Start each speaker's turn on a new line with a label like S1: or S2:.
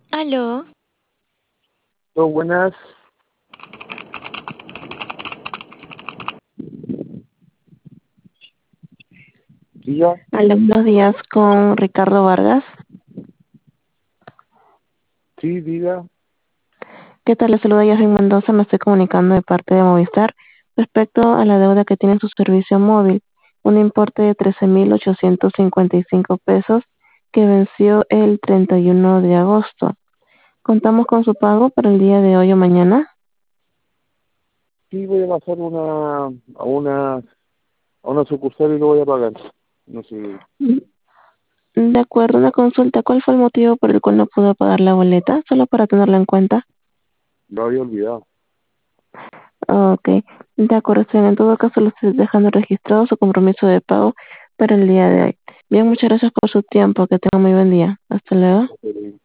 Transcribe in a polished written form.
S1: Aló,
S2: Buenas, diga,
S3: Hola, buenos días con Ricardo Vargas.
S2: sí, diga,
S3: ¿Qué tal? Le saluda Yasmin Mendoza. Me estoy comunicando de parte de Movistar respecto a la deuda que tiene en su servicio móvil, un importe de 13.855 pesos que venció el 31 de agosto. ¿Contamos con su pago para el día de hoy o mañana?
S2: sí voy a pasar a una sucursal y lo voy a pagar. No sé,
S3: De acuerdo, una consulta. ¿Cuál fue el motivo por el cual no pudo pagar la boleta? Solo para tenerla en cuenta.
S2: lo había olvidado.
S3: Ok, de acuerdo, señor. En todo caso, lo estoy dejando registrado su compromiso de pago para el día de hoy. Bien, muchas gracias por su tiempo. Que tenga muy buen día. Hasta luego.
S2: Ok.